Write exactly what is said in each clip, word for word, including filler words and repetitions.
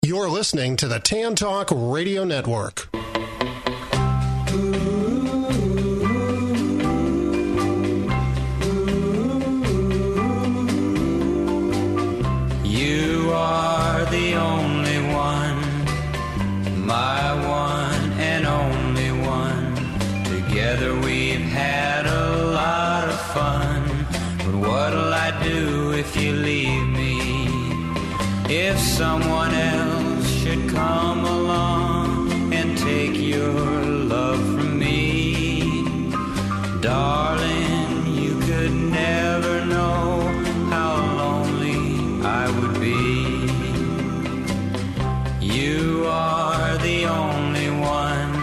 You're listening to the Tan Talk Radio Network. You are the only one, my one and only one. Together we've had a lot of fun, but what'll I do if you leave me? If someone else should come along and take your love from me, darling, you could never know how lonely I would be. You are the only one,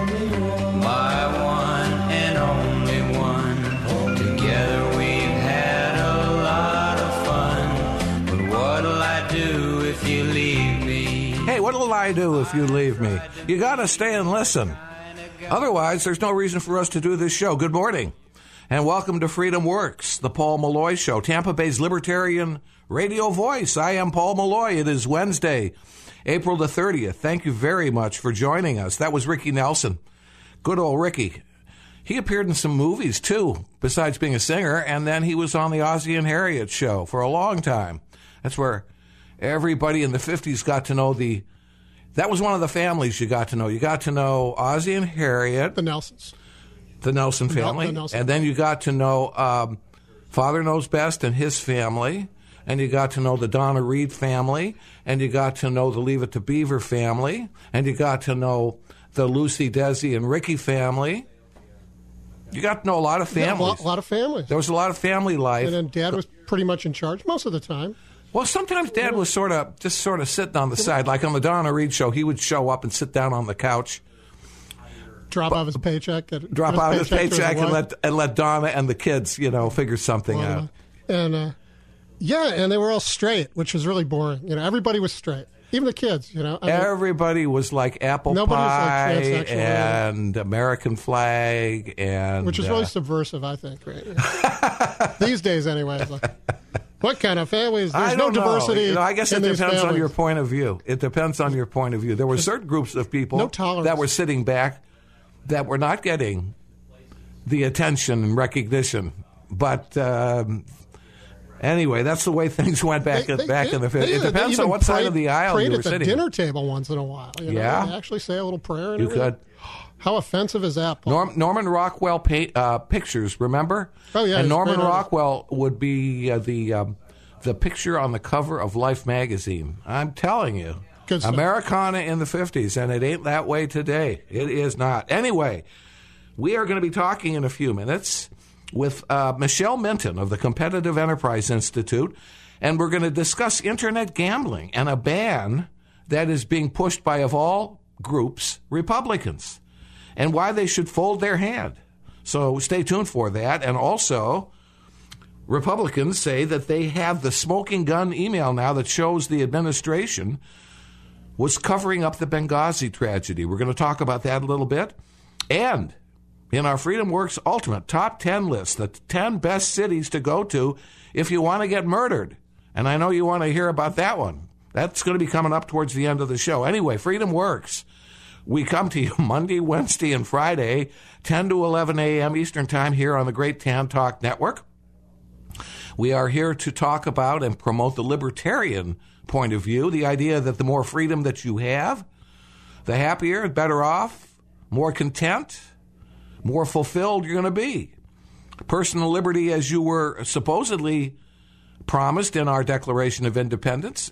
my one and only one. Together we've had a lot of fun, but what'll I do if you leave me? Hey, what'll I do if you leave me? You gotta stay and listen. Otherwise, there's no reason for us to do this show. Good morning, and welcome to Freedom Works, the Paul Malloy Show, Tampa Bay's libertarian radio voice. I am Paul Malloy. It is Wednesday, April the thirtieth. Thank you very much for joining us. That was Ricky Nelson. Good old Ricky. He appeared in some movies, too, besides being a singer, and then he was on the Ozzie and Harriet show for a long time. That's where everybody in the fifties got to know the... That was one of the families you got to know. You got to know Ozzie and Harriet. The Nelsons. The Nelson family. The Nelson. And then you got to know um, Father Knows Best and his family. And you got to know the Donna Reed family. And you got to know the Leave It to Beaver family. And you got to know the Lucy, Desi, and Ricky family. You got to know a lot of families. Yeah, a, lot, a lot of families. There was a lot of family life. And then Dad was pretty much in charge most of the time. Well, sometimes Dad was sort of just sort of sitting on the side, like on the Donna Reed show. He would show up and sit down on the couch, drop but, off his paycheck, get, drop his out paycheck his paycheck, his and let and let Donna and the kids, you know, figure something well, out. And uh, yeah, and they were all straight, which was really boring. You know, everybody was straight, even the kids. You know, I mean, everybody was like apple nobody pie was like transsexual and American flag, and which is uh, really subversive, I think. Right? These days, anyway. It's like, what kind of families? There's I don't no diversity. Know. You know, I guess it in depends these families. on your point of view. It depends on your point of view. There were certain groups of people no tolerance. that were sitting back that were not getting the attention and recognition. But um, anyway, that's the way things went back they, in, they, back they, in the fifties. It depends on on what side of the aisle you were at the sitting. dinner table once in a while. You know? Yeah, they actually say a little prayer. And you everything. could. How offensive is that, Paul? Norm, Norman Rockwell pay, uh, pictures, remember? Oh yeah, and Norman great Rockwell would be uh, the um, the picture on the cover of Life magazine. I'm telling you, Good stuff. Americana in the fifties, and it ain't that way today. It is not. Anyway, we are going to be talking in a few minutes with uh, Michelle Minton of the Competitive Enterprise Institute, and we're going to discuss internet gambling and a ban that is being pushed by, of all groups, Republicans, and why they should fold their hand. So stay tuned for that. And also, Republicans say that they have the smoking gun email now that shows the administration was covering up the Benghazi tragedy. We're going to talk about that a little bit. And in our Freedom Works Ultimate Top ten list, the ten best cities to go to if you want to get murdered. And I know you want to hear about that one. That's going to be coming up towards the end of the show. Anyway, Freedom Works. We come to you Monday, Wednesday, and Friday, ten to eleven a.m. Eastern Time here on the Great Tan Talk Network. We are here to talk about and promote the libertarian point of view, the idea that the more freedom that you have, the happier, better off, more content, more fulfilled you're going to be. Personal liberty, as you were supposedly promised in our Declaration of Independence,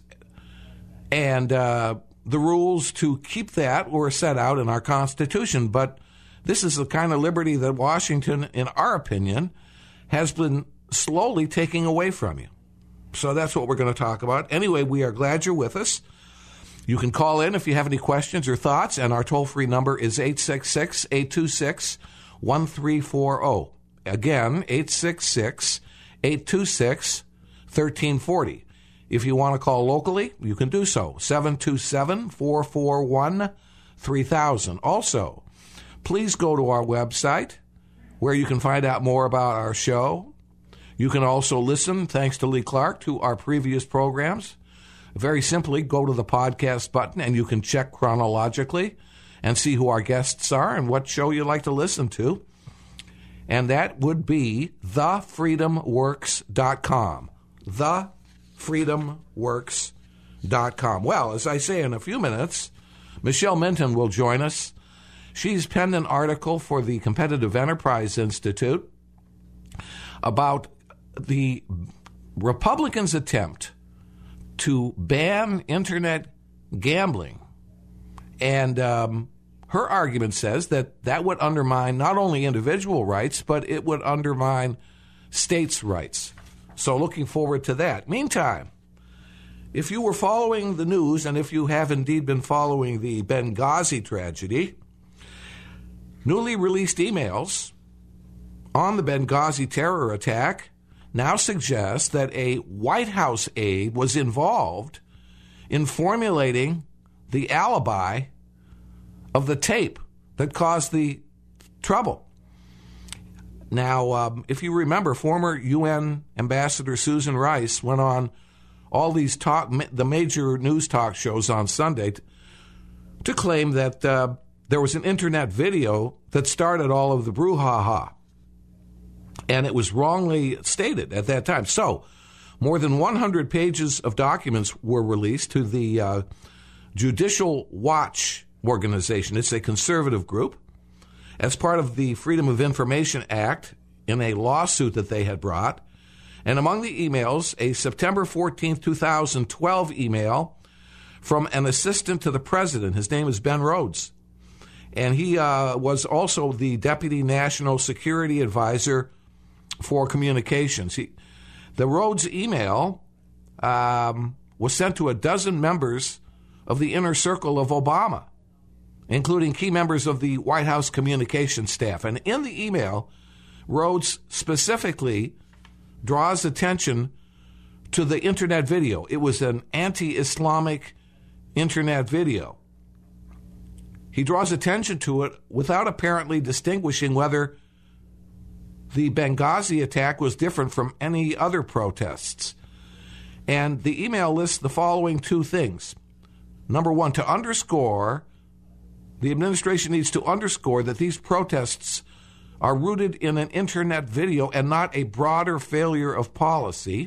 and uh, the rules to keep that were set out in our Constitution. But this is the kind of liberty that Washington, in our opinion, has been slowly taking away from you. So that's what we're going to talk about. Anyway, we are glad you're with us. You can call in if you have any questions or thoughts, and our toll-free number is eight six six, eight two six, one three four zero. Again, eight six six, eight two six, one three four zero. If you want to call locally, you can do so, seven two seven, four four one, three thousand. Also, please go to our website where you can find out more about our show. You can also listen, thanks to Lee Clark, to our previous programs. very simply go to the podcast button and you can check chronologically and see who our guests are and what show you like to listen to. And that would be the freedom works dot com. the freedom works dot com. Well, as I say, in a few minutes, Michelle Minton will join us. She's penned an article for the Competitive Enterprise Institute about the Republicans' attempt to ban internet gambling. And um, her argument says that that would undermine not only individual rights, but it would undermine states' rights. So looking forward to that. Meantime, if you were following the news, and if you have indeed been following the Benghazi tragedy, newly released emails on the Benghazi terror attack now suggest that a White House aide was involved in formulating the alibi of the tape that caused the trouble. Now, um, if you remember, former U N Ambassador Susan Rice went on all these talk, the major news talk shows on Sunday to, to claim that uh, there was an internet video that started all of the brouhaha. And it was wrongly stated at that time. So, more than one hundred pages of documents were released to the uh, Judicial Watch organization. It's a conservative group, as part of the Freedom of Information Act in a lawsuit that they had brought. And among the emails, a September fourteenth, twenty twelve email from an assistant to the president. His name is Ben Rhodes. And he uh, was also the Deputy National Security Advisor for Communications. He, the Rhodes email um, was sent to a dozen members of the inner circle of Obama, including key members of the White House communications staff. And in the email, Rhodes specifically draws attention to the internet video. It was an anti-Islamic internet video. He draws attention to it without apparently distinguishing whether the Benghazi attack was different from any other protests. And the email lists the following two things. Number one, to underscore, the administration needs to underscore that these protests are rooted in an internet video and not a broader failure of policy.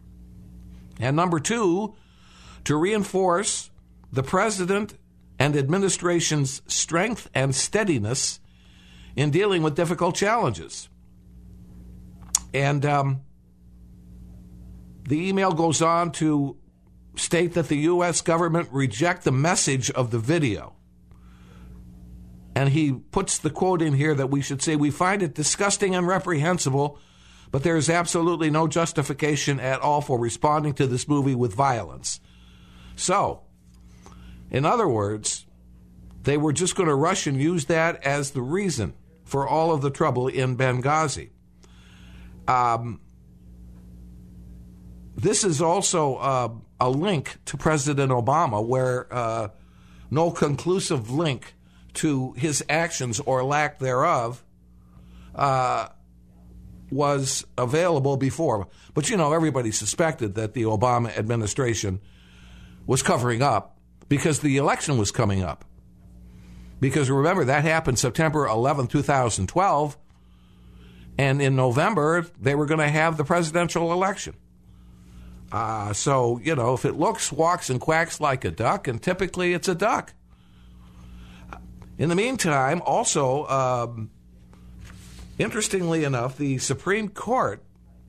And number two, to reinforce the president and administration's strength and steadiness in dealing with difficult challenges. And um, the email goes on to state that the U S government reject the message of the video. And he puts the quote in here that we should say, we find it disgusting and reprehensible, but there is absolutely no justification at all for responding to this movie with violence. So, in other words, they were just going to rush and use that as the reason for all of the trouble in Benghazi. Um, this is also uh, a link to President Obama, where uh, no conclusive link to his actions or lack thereof uh, was available before. But, you know, everybody suspected that the Obama administration was covering up because the election was coming up. Because remember, that happened September eleventh, twenty twelve, and in November, they were going to have the presidential election. Uh, so, you know, if it looks, walks, and quacks like a duck, and typically it's a duck. In the meantime, also, um, interestingly enough, the Supreme Court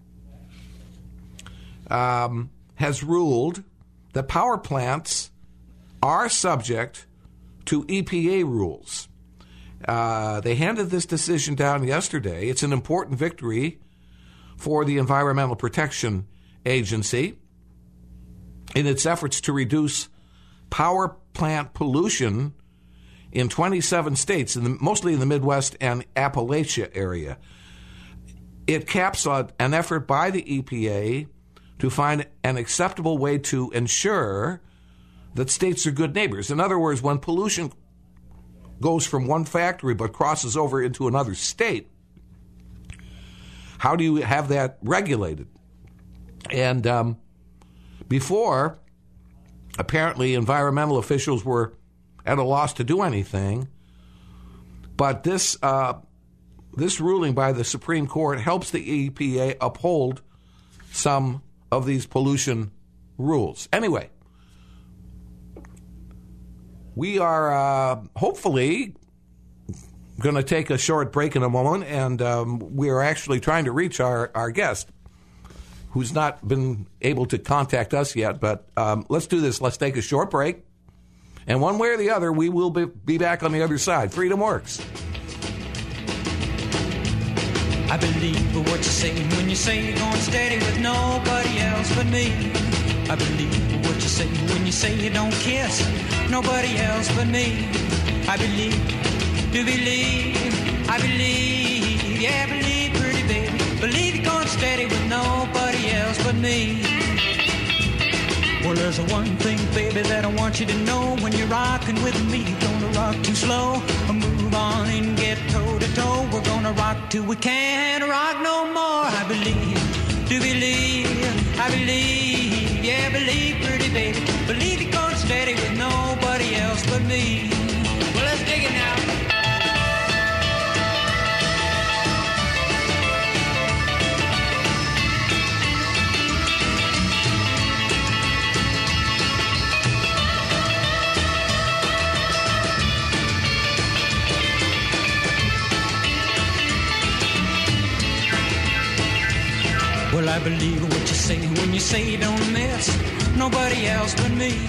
um, has ruled that power plants are subject to E P A rules. Uh, they handed this decision down yesterday. It's an important victory for the Environmental Protection Agency in its efforts to reduce power plant pollution in twenty-seven states, in the, mostly in the Midwest and Appalachia area. It caps on an effort by the E P A to find an acceptable way to ensure that states are good neighbors. In other words, when pollution goes from one factory but crosses over into another state, how do you have that regulated? And um, before, apparently environmental officials were at a loss to do anything. But this uh, this ruling by the Supreme Court helps the E P A uphold some of these pollution rules. Anyway, we are uh, hopefully going to take a short break in a moment, and um, we are actually trying to reach our, our guest, who's not been able to contact us yet. But um, let's do this. Let's take a short break. And one way or the other, we will be, be back on the other side. Freedom Works. I believe what you're saying when you say you're going steady with nobody else but me. I believe what you're saying when you say you don't kiss nobody else but me. I believe, do believe, I believe, yeah, believe, pretty baby. Believe you're going steady with nobody else but me. Well, there's one thing, baby, that I want you to know. When you're rocking with me, you're gonna rock too slow. Move on and get toe to toe. We're gonna rock till we can't rock no more. I believe, do believe, I believe, yeah, believe, pretty baby. Believe you're going steady with nobody else but me. Well, let's dig it now. Well, I believe what you say when you say you don't miss nobody else but me.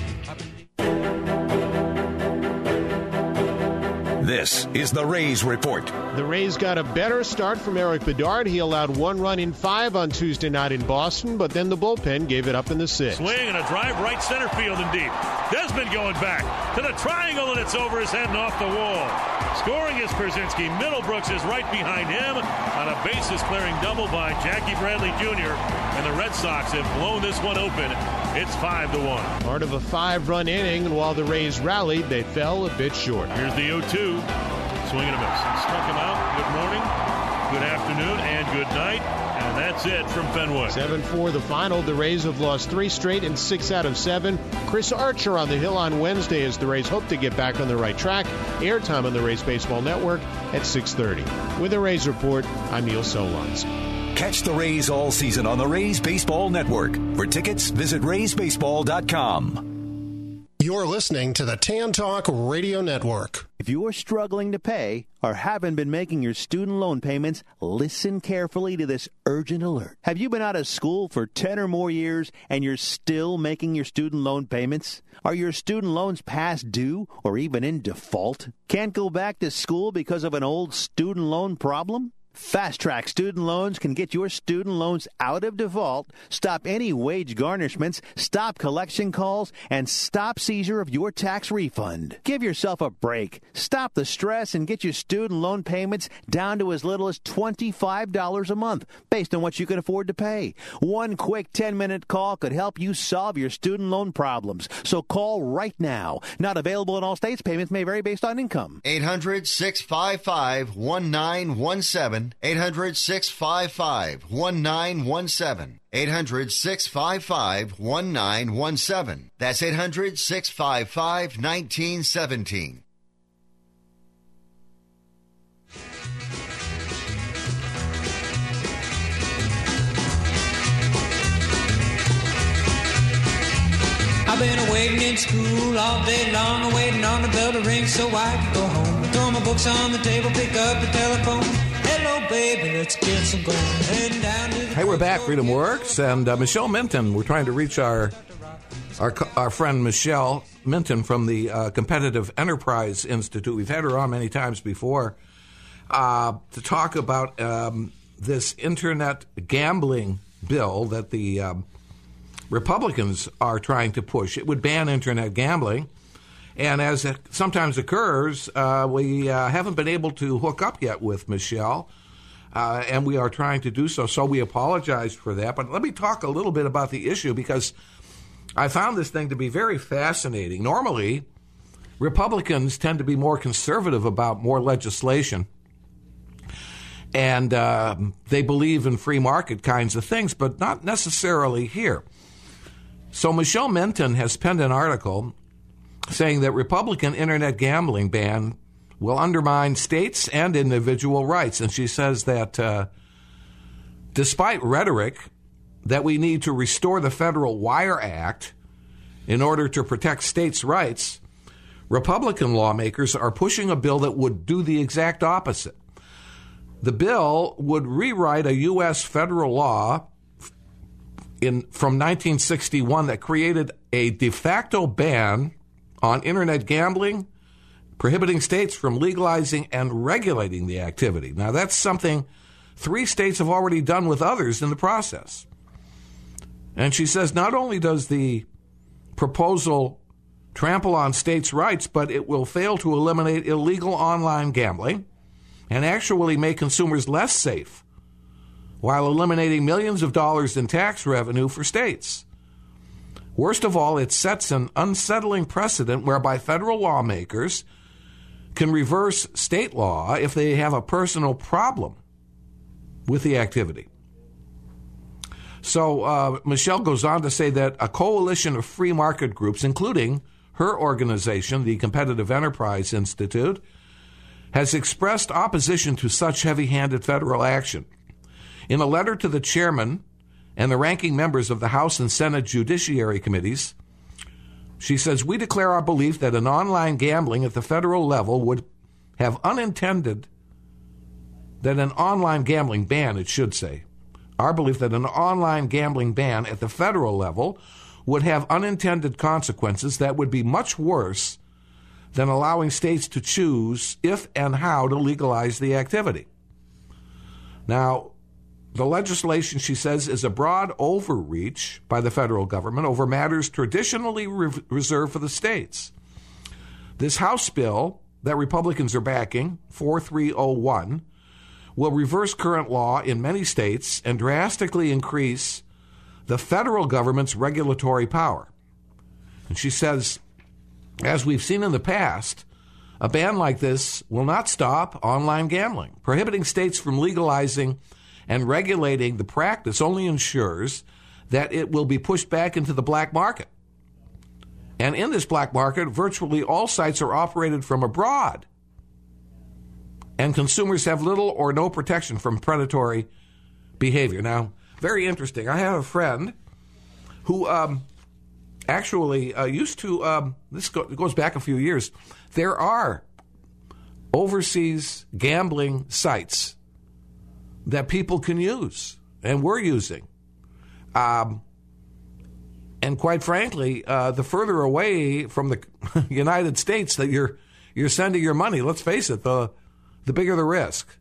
This is the Rays Report. The Rays got a better start from Eric Bedard. He allowed one run in five on Tuesday night in Boston, but then the bullpen gave it up in the sixth. Swing and a drive right center field and deep. Desmond going back to the triangle, and it's over his head and off the wall. Scoring is Pierzynski. Middlebrooks is right behind him on a bases-clearing double by Jackie Bradley Junior And the Red Sox have blown this one open. It's five to one. Part of a five-run inning, and while the Rays rallied, they fell a bit short. Here's the oh two. Swing and a miss. Struck him out. Good morning, good afternoon, and good night. And that's it from Fenway. seven four the final. The Rays have lost three straight and six out of seven. Chris Archer on the Hill on Wednesday as the Rays hope to get back on the right track. Airtime on the Rays Baseball Network at six thirty. With the Rays Report, I'm Neil Solondz. Catch the Rays all season on the Rays Baseball Network. For tickets, visit rays baseball dot com. You're listening to the Tan Talk Radio Network. If you're struggling to pay or haven't been making your student loan payments, listen carefully to this urgent alert. Have you been out of school for ten or more years and you're still making your student loan payments? Are your student loans past due or even in default? Can't go back to school because of an old student loan problem? Fast Track Student Loans can get your student loans out of default, stop any wage garnishments, stop collection calls, and stop seizure of your tax refund. Give yourself a break. Stop the stress and get your student loan payments down to as little as twenty-five dollars a month, based on what you can afford to pay. One quick ten-minute call could help you solve your student loan problems. So call right now. Not available in all states. Payments may vary based on income. eight hundred, six five five, one nine one seven. eight hundred, six five five, one nine one seven. eight hundred, six five five, one nine one seven. That's eight hundred, six five five, one nine one seven. I've been waiting in school all day long, waiting on the bell to ring so I can go home. Throw my books on the table, pick up the telephone. Hello, baby, let's get some going. Heading down to the Hey, we're back. Freedom Works, and uh, Michelle Minton. We're trying to reach our our our friend Michelle Minton from the uh, Competitive Enterprise Institute. We've had her on many times before uh, to talk about um, this internet gambling bill that the um, Republicans are trying to push. It would ban internet gambling. And as it sometimes occurs, uh, we uh, haven't been able to hook up yet with Michelle, uh, and we are trying to do so, so we apologize for that. But let me talk a little bit about the issue, because I found this thing to be very fascinating. Normally, Republicans tend to be more conservative about more legislation, and uh, they believe in free market kinds of things, but not necessarily here. So Michelle Menton has penned an article saying that Republican internet gambling ban will undermine states and individual rights. And she says that uh, despite rhetoric that we need to restore the Federal Wire Act in order to protect states' rights, Republican lawmakers are pushing a bill that would do the exact opposite. The bill would rewrite a U S federal law in from nineteen sixty-one that created a de facto ban on internet gambling, prohibiting states from legalizing and regulating the activity. Now, that's something three states have already done with others in the process. And she says not only does the proposal trample on states' rights, but it will fail to eliminate illegal online gambling and actually make consumers less safe while eliminating millions of dollars in tax revenue for states. Worst of all, it sets an unsettling precedent whereby federal lawmakers can reverse state law if they have a personal problem with the activity. So uh, Michelle goes on to say that a coalition of free market groups, including her organization, the Competitive Enterprise Institute, has expressed opposition to such heavy-handed federal action. In a letter to the chairman and the ranking members of the House and Senate Judiciary Committees, she says, we declare our belief that an online gambling at the federal level would have unintended, that an online gambling ban, it should say, our belief that an online gambling ban at the federal level would have unintended consequences that would be much worse than allowing states to choose if and how to legalize the activity. Now, the legislation, she says, is a broad overreach by the federal government over matters traditionally re- reserved for the states. This House bill that Republicans are backing, four three oh one, will reverse current law in many states and drastically increase the federal government's regulatory power. And she says, as we've seen in the past, a ban like this will not stop online gambling. Prohibiting states from legalizing and regulating the practice only ensures that it will be pushed back into the black market. And in this black market, virtually all sites are operated from abroad. And consumers have little or no protection from predatory behavior. Now, very interesting. I have a friend who um, actually uh, used to, um, this go- goes back a few years, there are overseas gambling sites that people can use, and we're using. Um, and quite frankly, uh, the further away from the United States that you're you're sending your money, let's face it, the the bigger the risk.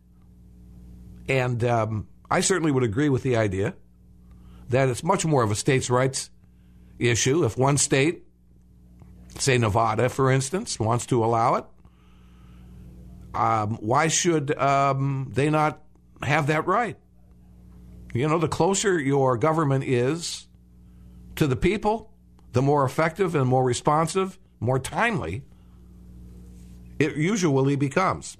And um, I certainly would agree with the idea that it's much more of a states' rights issue. If one state, say Nevada, for instance, wants to allow it, um, why should um, they not have that right? You know, the closer your government is to the people, the more effective and more responsive, more timely it usually becomes.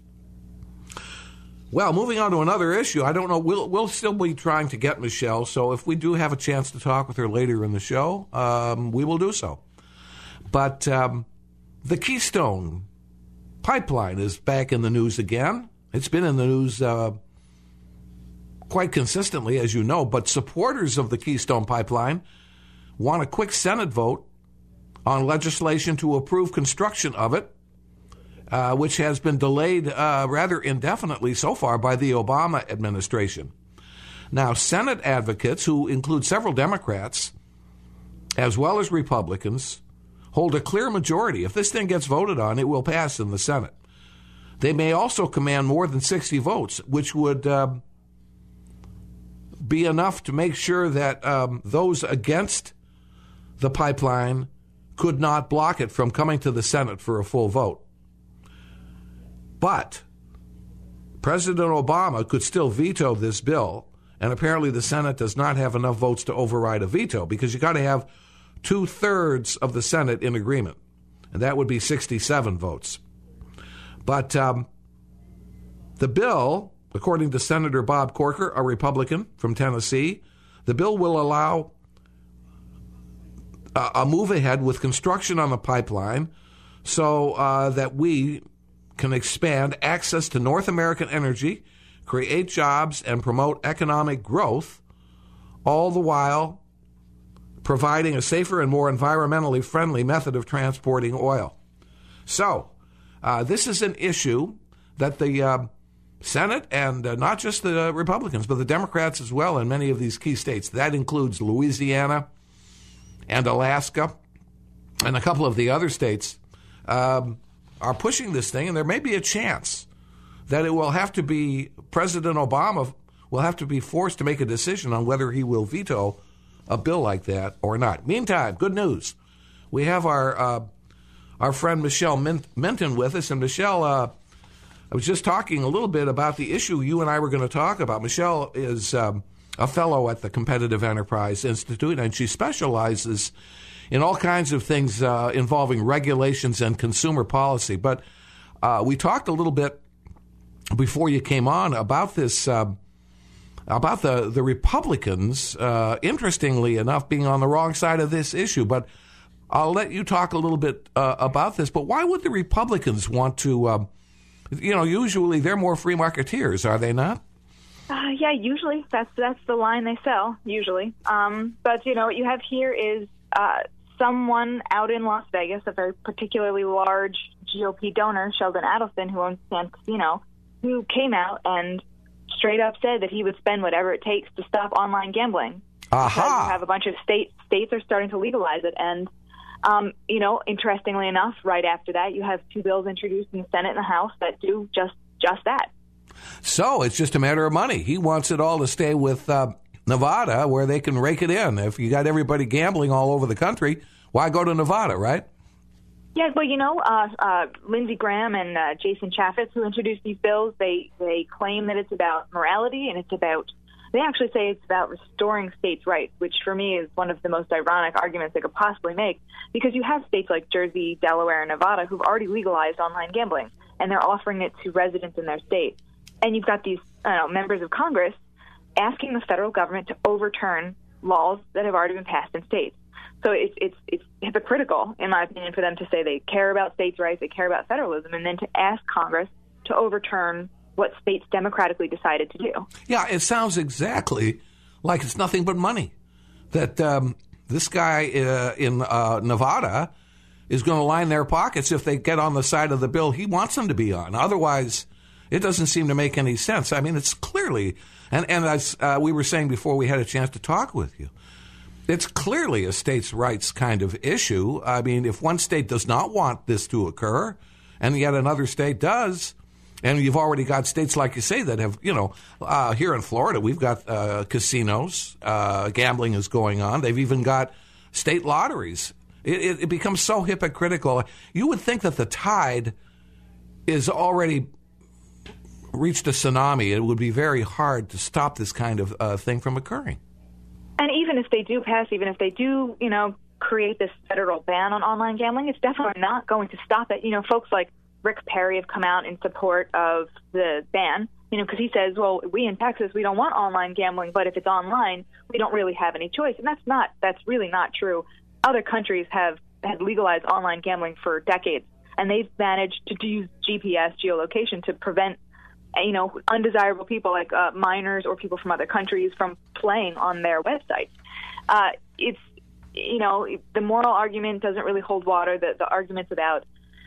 Well, moving on to another issue, I don't know, we'll, we'll still be trying to get Michelle, so if we do have a chance to talk with her later in the show, um, we will do so. But um, the Keystone Pipeline is back in the news again. It's been in the news uh, quite consistently, as you know, but supporters of the Keystone Pipeline want a quick Senate vote on legislation to approve construction of it, uh, which has been delayed uh, rather indefinitely so far by the Obama administration. Now, Senate advocates, who include several Democrats as well as Republicans, hold a clear majority. If this thing gets voted on, it will pass in the Senate. They may also command more than sixty votes, which would uh, be enough to make sure that um, those against the pipeline could not block it from coming to the Senate for a full vote. But President Obama could still veto this bill, and apparently the Senate does not have enough votes to override a veto, because you got to have two-thirds of the Senate in agreement, and that would be sixty-seven votes. But um, the bill, according to Senator Bob Corker, a Republican from Tennessee, the bill will allow uh, a move ahead with construction on the pipeline so uh, that we can expand access to North American energy, create jobs, and promote economic growth, all the while providing a safer and more environmentally friendly method of transporting oil. So, uh, this is an issue that the uh, Senate and uh, not just the Republicans, but the Democrats as well in many of these key states, that includes Louisiana and Alaska and a couple of the other states, um, are pushing this thing, and there may be a chance that it will have to be, President Obama will have to be forced to make a decision on whether he will veto a bill like that or not. Meantime, good news. We have our uh, our friend Michelle Minton with us. And Michelle, uh, I was just talking a little bit about the issue you and I were going to talk about. Michelle is um, a fellow at the Competitive Enterprise Institute, and she specializes in all kinds of things uh, involving regulations and consumer policy. But uh, we talked a little bit before you came on about this, uh, about the, the Republicans, uh, interestingly enough, being on the wrong side of this issue. But I'll let you talk a little bit uh, about this. But why would the Republicans want to, um, you know, usually they're more free marketeers, are they not? Uh, yeah, usually that's that's the line they sell, usually. Um, but, you know, what you have here is uh, someone out in Las Vegas, a very particularly large G O P donor, Sheldon Adelson, who owns Sands Casino, who came out and straight up said that he would spend whatever it takes to stop online gambling. Aha. Because you have a bunch of states, states are starting to legalize it. And, um, you know, interestingly enough, right after that, you have two bills introduced in the Senate and the House that do just just that. So it's just a matter of money. He wants it all to stay with uh, Nevada, where they can rake it in. If you got everybody gambling all over the country, why go to Nevada, right? Yeah, well, you know, uh, uh, Lindsey Graham and uh, Jason Chaffetz, who introduced these bills, they, they claim that it's about morality, and it's about, they actually say it's about restoring states' rights, which for me is one of the most ironic arguments they could possibly make, because you have states like Jersey, Delaware, and Nevada who've already legalized online gambling, and they're offering it to residents in their state. And you've got these I don't know, members of Congress asking the federal government to overturn laws that have already been passed in states. So it's it's it's hypocritical, in my opinion, for them to say they care about states' rights, they care about federalism, and then to ask Congress to overturn what states democratically decided to do. Yeah, it sounds exactly like it's nothing but money. That um, this guy uh, in uh, Nevada is going to line their pockets if they get on the side of the bill he wants them to be on. Otherwise, it doesn't seem to make any sense. I mean, it's clearly, and, and as uh, we were saying before we had a chance to talk with you, it's clearly a states' rights kind of issue. I mean, if one state does not want this to occur, and yet another state does, and you've already got states, like you say, that have, you know, uh, here in Florida, we've got uh, casinos, uh, gambling is going on. They've even got state lotteries. It, it, it becomes so hypocritical. You would think that the tide is already reached a tsunami. It would be very hard to stop this kind of uh, thing from occurring. And even if they do pass, even if they do, you know, create this federal ban on online gambling, it's definitely not going to stop it. You know, folks like Rick Perry have come out in support of the ban, you know, because he says, well, we in Texas, we don't want online gambling, but if it's online, we don't really have any choice. And that's not, that's really not true. Other countries have had legalized online gambling for decades, and they've managed to use G P S, geolocation, to prevent, you know, undesirable people like uh, minors or people from other countries from playing on their website. Uh, it's, you know, the moral argument doesn't really hold water. The, the arguments about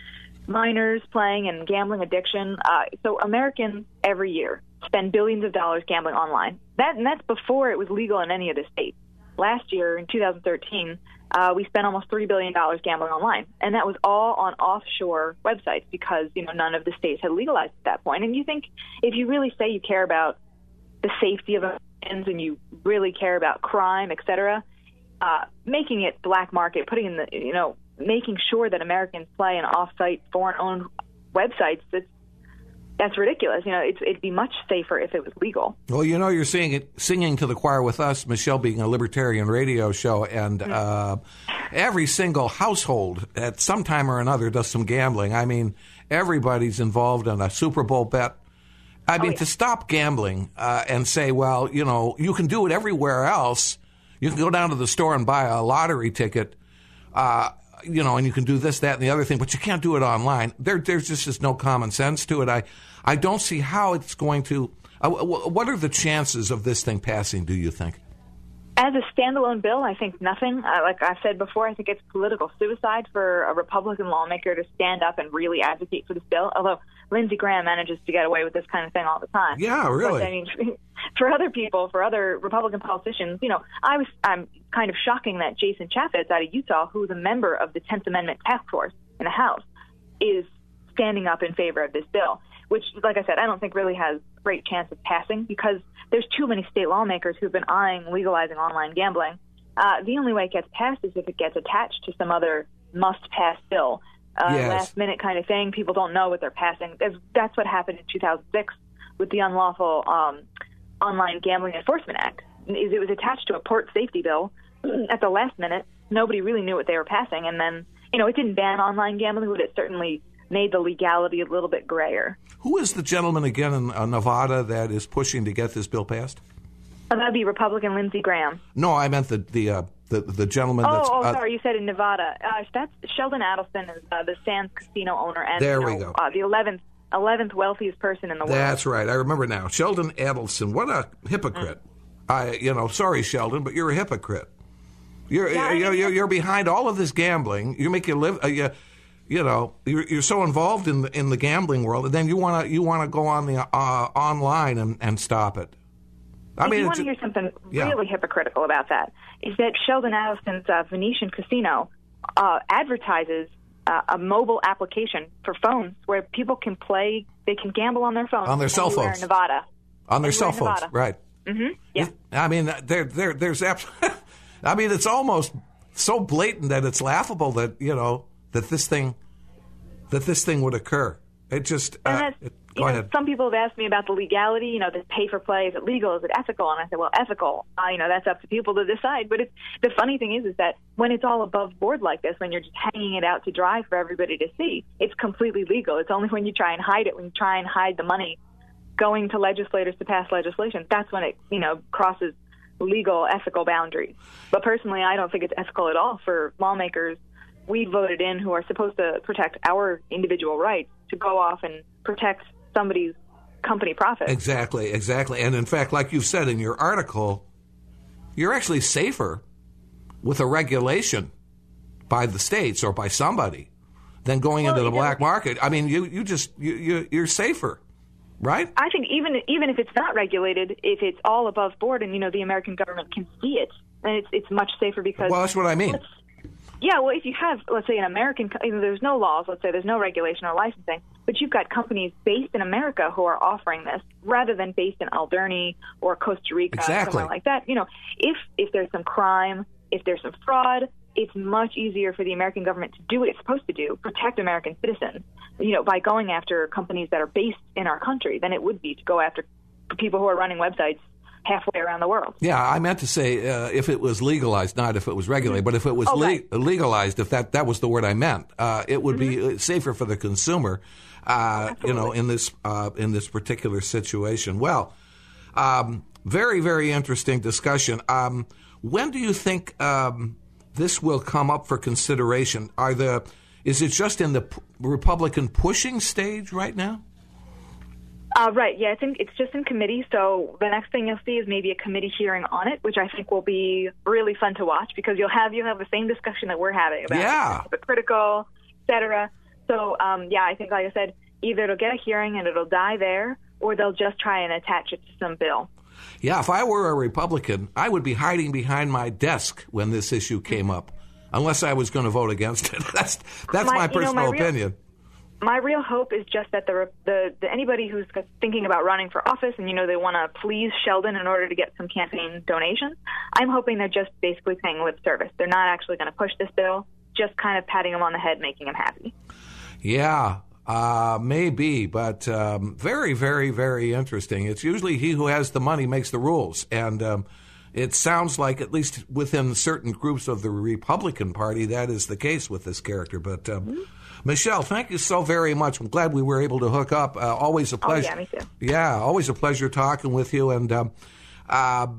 minors playing and gambling addiction. Uh, so Americans every year spend billions of dollars gambling online. That, and that's before it was legal in any of the states. Last year, in two thousand thirteen, uh, we spent almost three billion dollars gambling online. And that was all on offshore websites because, you know, none of the states had legalized at that point. And you think if you really say you care about the safety of Americans and you really care about crime, et cetera, uh, making it black market, putting in the, you know, making sure that Americans play in off-site, foreign-owned websites, that's, that's ridiculous. You know, it's, it'd be much safer if it was legal. Well, you know, you're singing, it, singing to the choir with us, Michelle, being a libertarian radio show, and mm-hmm. uh, every single household at some time or another does some gambling. I mean, everybody's involved in a Super Bowl bet. I mean, oh, yeah. to stop gambling uh, and say, well, you know, you can do it everywhere else. You can go down to the store and buy a lottery ticket uh, you know, and you can do this, that, and the other thing, but you can't do it online. There, there's just, just no common sense to it. I, I don't see how it's going to. Uh, what are the chances of this thing passing, do you think? As a standalone bill, I think nothing. Uh, like I've said before, I think it's political suicide for a Republican lawmaker to stand up and really advocate for this bill, although Lindsey Graham manages to get away with this kind of thing all the time. Yeah, really. But, I mean, for other people, for other Republican politicians, you know, I was I'm kind of shocking that Jason Chaffetz out of Utah, who is a member of the tenth Amendment Task Force in the House, is standing up in favor of this bill, which, like I said, I don't think really has a great chance of passing because there's too many state lawmakers who've been eyeing legalizing online gambling. Uh, the only way it gets passed is if it gets attached to some other must-pass bill. Uh, yes. Last-minute kind of thing. People don't know what they're passing. That's, that's what happened in two thousand six with the Unlawful um, Online Gambling Enforcement Act. Is it was attached to a port safety bill at the last minute. Nobody really knew what they were passing. And then, you know, it didn't ban online gambling, but it certainly made the legality a little bit grayer. Who is the gentleman again in uh, Nevada that is pushing to get this bill passed? Oh, that would be Republican Lindsey Graham. No, I meant the the uh, the, the gentleman. Oh, that's, oh, uh, sorry, you said in Nevada. Uh, that's Sheldon Adelson, is uh, the Sands Casino owner, and there you we know, go. Uh, the eleventh eleventh wealthiest person in the world. That's right. I remember now. Sheldon Adelson. What a hypocrite! Mm. I, you know, sorry, Sheldon, but you're a hypocrite. You're yeah, you're, you're, you're behind all of this gambling. You make your live. Uh, you, You know, you're, you're so involved in the in the gambling world, and then you want to you want to go on the uh, online and, and stop it. I if mean, you want to hear something yeah. really hypocritical about that is that Sheldon Adelson's uh, Venetian Casino uh, advertises uh, a mobile application for phones where people can play, they can gamble on their phones on their cell phones in Nevada, on their anywhere cell phones, Nevada. right? Mm-hmm. Yeah. I mean, there there there's absolutely. I mean, it's almost so blatant that it's laughable that you know that this thing that this thing would occur. It just uh, it, go you know, ahead. Some people have asked me about the legality. You know, this pay for play, is it legal? Is it ethical? And I said, well, ethical. Uh, you know, that's up to people to decide. But it's, the funny thing is, is that when it's all above board like this, when you're just hanging it out to dry for everybody to see, it's completely legal. It's only when you try and hide it, when you try and hide the money, going to legislators to pass legislation, that's when it, you know, crosses legal, ethical boundaries. But personally, I don't think it's ethical at all for lawmakers we voted in who are supposed to protect our individual rights to go off and protect somebody's company profits. Exactly, exactly. And in fact, like you've said in your article, you're actually safer with a regulation by the states or by somebody than going well, into the you know, black market. I mean, you, you just, you, you, you're safer, right? I think even even if it's not regulated, if it's all above board and, you know, the American government can see it, then it's, it's much safer because... Well, that's what I mean. Yeah, well, if you have, let's say, an American, there's no laws, let's say there's no regulation or licensing, but you've got companies based in America who are offering this rather than based in Alderney or Costa Rica, exactly. somewhere like that. You know, if if there's some crime, if there's some fraud, it's much easier for the American government to do what it's supposed to do, protect American citizens, you know, by going after companies that are based in our country than it would be to go after people who are running websites halfway around the world. Yeah, I meant to say uh, if it was legalized, not if it was regulated, but if it was oh, le- right. legalized, if that, that was the word I meant, uh, it would mm-hmm. be safer for the consumer, uh, you know, in this uh, in this particular situation. Well, um, very, very interesting discussion. Um, when do you think um, this will come up for consideration? Are the is it just in the p- Republican pushing stage right now? Uh, right, yeah, I think it's just in committee, so the next thing you'll see is maybe a committee hearing on it, which I think will be really fun to watch because you'll have you'll have the same discussion that we're having about yeah. hypocritical, et cetera. So, um, yeah, I think, like I said, either it'll get a hearing and it'll die there, or they'll just try and attach it to some bill. Yeah, if I were a Republican, I would be hiding behind my desk when this issue came up, unless I was going to vote against it. That's that's my, my personal know, my real- opinion. My real hope is just that the, the the anybody who's thinking about running for office and, you know, they want to please Sheldon in order to get some campaign donations, I'm hoping they're just basically paying lip service. They're not actually going to push this bill, just kind of patting him on the head, making him happy. Yeah, uh, maybe, but um, very, very, very interesting. It's usually he who has the money makes the rules, and um, it sounds like, at least within certain groups of the Republican Party, that is the case with this character. But um, mm-hmm. Michelle, thank you so very much. I'm glad we were able to hook up. Uh, always a pleasure. Oh, yeah, me too. Yeah, always a pleasure talking with you. And um, uh,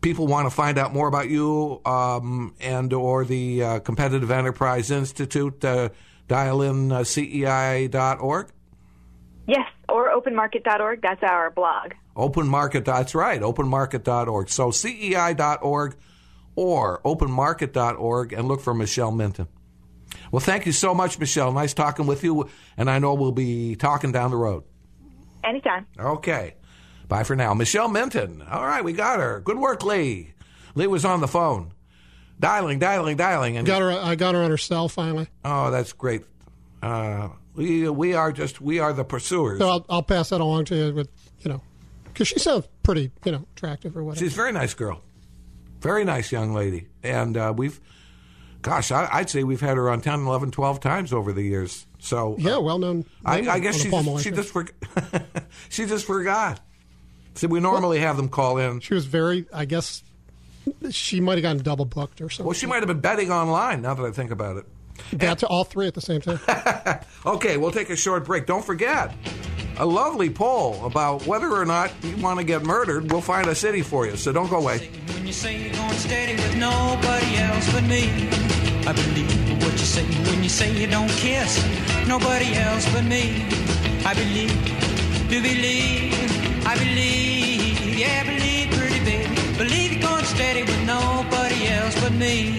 people want to find out more about you um, and or the uh, Competitive Enterprise Institute, uh, dial in uh, C E I dot org? Yes, or open market dot org. That's our blog. Open Market, that's right, open market dot org. So C E I dot org or open market dot org, and look for Michelle Minton. Well, thank you so much, Michelle. Nice talking with you, and I know we'll be talking down the road. Anytime. Okay. Bye for now. Michelle Minton. All right, we got her. Good work, Lee. Lee was on the phone. Dialing, dialing, dialing. And got her. I got her on her cell finally. Oh, that's great. Uh, we we are just, we are the pursuers. So I'll, I'll pass that along to you with, you know, because she sounds pretty, you know, attractive or whatever. She's a very nice girl. Very nice young lady. And uh, we've, gosh, I, I'd say we've had her on ten, eleven, twelve times over the years. So yeah, well known. I, I guess she just, she just for, she just forgot. See, we normally have them call in. She was very, I guess, she might have gotten double booked or something. Well, she might have been betting online. Now that I think about it, that's and, all three at the same time. Okay, we'll take a short break. Don't forget, a lovely poll about whether or not you want to get murdered. We'll find a city for you, so don't go away. When you say you're going steady with nobody else but me, I believe what you say. When you say you don't kiss nobody else but me, I believe, do believe, I believe, yeah, I believe, pretty baby, believe you're going steady with nobody else but me.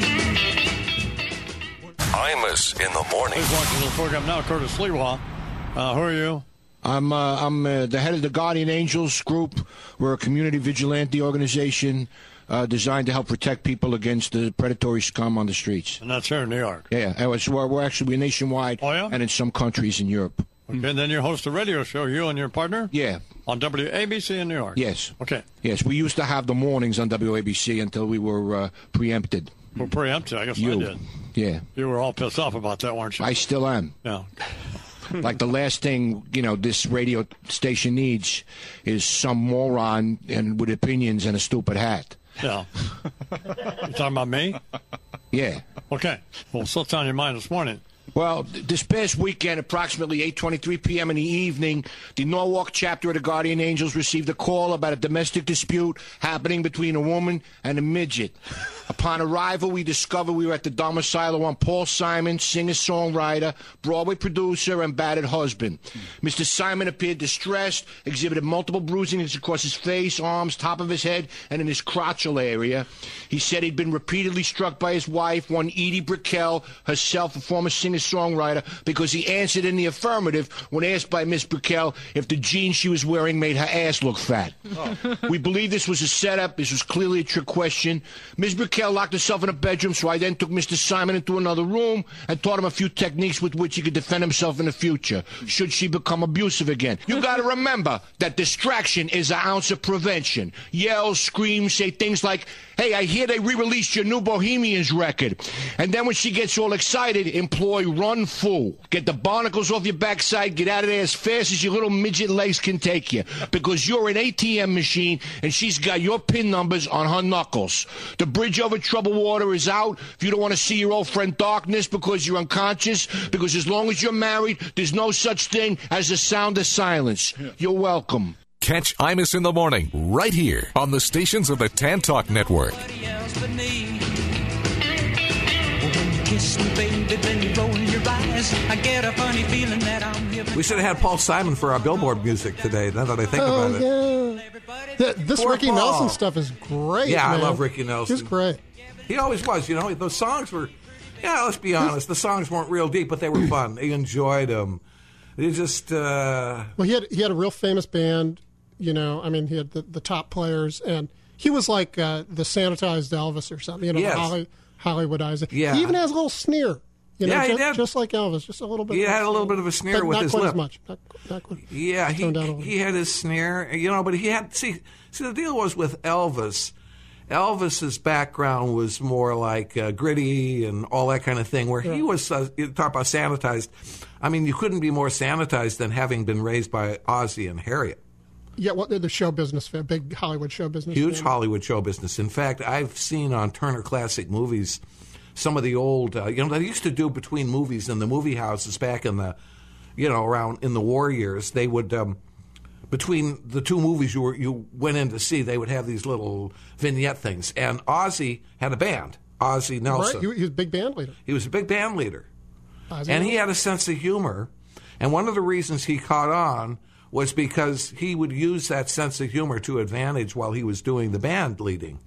Imus in the morning. He's watching the program now, Curtis Lewa. Uh, who are you? I'm uh, I'm uh, the head of the Guardian Angels group. We're a community vigilante organization uh, designed to help protect people against the predatory scum on the streets. And that's here in New York. Yeah, yeah. Anyway, so we're, we're actually we're nationwide. Oh, yeah? And in some countries in Europe. Okay, and then you host a radio show, you and your partner? Yeah. On W A B C in New York? Yes. Okay. Yes, we used to have the mornings on W A B C until we were uh, preempted. Well, preempted, I guess you. I did. Yeah. You were all pissed off about that, weren't you? I still am. Yeah. Like the last thing, you know, this radio station needs is some moron and with opinions and a stupid hat. Yeah. You talking about me? Yeah. Okay. Well, so what's on your mind this morning? Well, this past weekend, approximately eight twenty-three p.m. in the evening, the Norwalk chapter of the Guardian Angels received a call about a domestic dispute happening between a woman and a midget. Upon arrival, we discovered we were at the domicile of one Paul Simon, singer-songwriter, Broadway producer, and battered husband. Mister Simon appeared distressed, exhibited multiple bruisings across his face, arms, top of his head, and in his crotchal area. He said he'd been repeatedly struck by his wife, one Edie Brickell, herself a former singer-songwriter, because he answered in the affirmative when asked by Miss Brickell if the jeans she was wearing made her ass look fat. Oh. We believe this was a setup. This was clearly a trick question. Miss Brickell locked herself in a bedroom, so I then took Mister Simon into another room and taught him a few techniques with which he could defend himself in the future, should she become abusive again. You got to remember that distraction is an ounce of prevention. Yell, scream, say things like, hey, I hear they re-released your new Bohemians record. And then when she gets all excited, employ run fool. Get the barnacles off your backside, get out of there as fast as your little midget legs can take you. Because you're an A T M machine and she's got your pin numbers on her knuckles. The bridge over troubled water is out. If you don't want to see your old friend Darkness because you're unconscious, because as long as you're married, there's no such thing as the sound of silence. Yeah. You're welcome. Catch Imus in the morning right here on the stations of the Tan Talk Network. We should have had Paul Simon for our Billboard music today, now that I think oh, about yeah. it. The, this Poor Ricky Paul. Nelson stuff is great. Yeah, man. I love Ricky Nelson. He's great. He always was, you know. Those songs were, yeah, let's be honest, the songs weren't real deep, but they were fun. They enjoyed them. They just... Uh... Well, he had, he had a real famous band, you know. I mean, he had the, the top players, and he was like uh, the sanitized Elvis or something, you know, yes. Holly, Hollywoodized. Yeah. He even has a little sneer. You know, yeah, he just, did. just like Elvis, just a little bit. He had a little bit of a sneer but with not his quite lip. As much. Not, not quite. Yeah, he he had his sneer, you know, but he had see see the deal was with Elvis. Elvis's background was more like uh, gritty and all that kind of thing, where yeah. he was, uh, you talk about sanitized. I mean, you couldn't be more sanitized than having been raised by Ozzie and Harriet. Yeah, well, they're the show business, fan, big Hollywood show business. Huge fan. Hollywood show business. In fact, I've seen on Turner Classic Movies some of the old, uh, you know, they used to do between movies in the movie houses back in the, you know, around in the war years. They would um, between the two movies you were, you went in to see, they would have these little vignette things. And Ozzy had a band, Ozzy Nelson. Right, he, he was a big band leader. He was a big band leader. Ozzy and he Nelson. had a sense of humor. And one of the reasons he caught on was because he would use that sense of humor to advantage while he was doing the band leading.